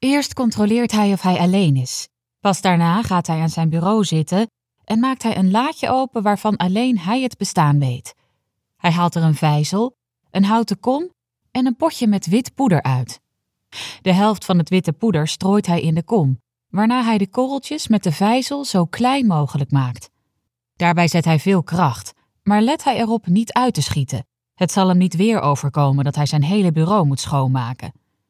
Eerst controleert hij of hij alleen is. Pas daarna gaat hij aan zijn bureau zitten en maakt hij een laadje open waarvan alleen hij het bestaan weet. Hij haalt er een vijzel, een houten kom en een potje met wit poeder uit. De helft van het witte poeder strooit hij in de kom, waarna hij de korreltjes met de vijzel zo klein mogelijk maakt. Daarbij zet hij veel kracht, maar let hij erop niet uit te schieten. Het zal hem niet weer overkomen dat hij zijn hele bureau moet schoonmaken.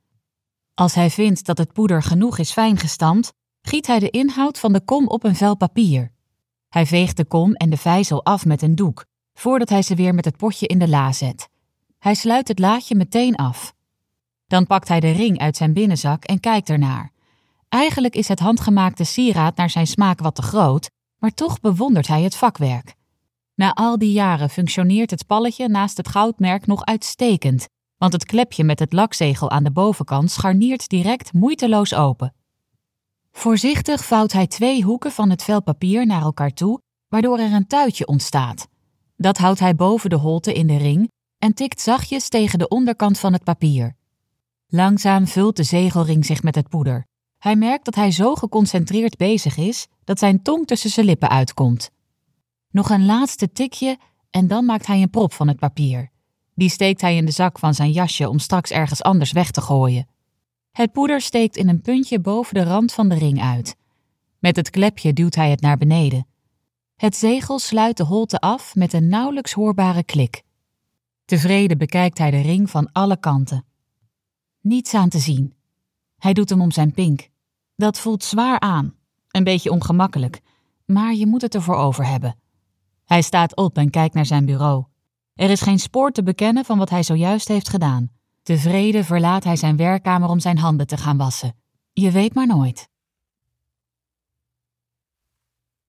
Als hij vindt dat het poeder genoeg is fijngestampt, giet hij de inhoud van de kom op een vel papier. Hij veegt de kom en de vijzel af met een doek, voordat hij ze weer met het potje in de la zet. Hij sluit het laadje meteen af. Dan pakt hij de ring uit zijn binnenzak en kijkt ernaar. Eigenlijk is het handgemaakte sieraad naar zijn smaak wat te groot, maar toch bewondert hij het vakwerk. Na al die jaren functioneert het palletje naast het goudmerk nog uitstekend, want het klepje met het lakzegel aan de bovenkant scharniert direct moeiteloos open. Voorzichtig vouwt hij 2 hoeken van het vel papier naar elkaar toe, waardoor er een tuitje ontstaat. Dat houdt hij boven de holte in de ring en tikt zachtjes tegen de onderkant van het papier. Langzaam vult de zegelring zich met het poeder. Hij merkt dat hij zo geconcentreerd bezig is dat zijn tong tussen zijn lippen uitkomt. Nog een laatste tikje en dan maakt hij een prop van het papier. Die steekt hij in de zak van zijn jasje om straks ergens anders weg te gooien. Het poeder steekt in een puntje boven de rand van de ring uit. Met het klepje duwt hij het naar beneden. Het zegel sluit de holte af met een nauwelijks hoorbare klik. Tevreden bekijkt hij de ring van alle kanten. Niets aan te zien. Hij doet hem om zijn pink. Dat voelt zwaar aan. Een beetje ongemakkelijk. Maar je moet het ervoor over hebben. Hij staat op en kijkt naar zijn bureau. Er is geen spoor te bekennen van wat hij zojuist heeft gedaan. Tevreden verlaat hij zijn werkkamer om zijn handen te gaan wassen. Je weet maar nooit.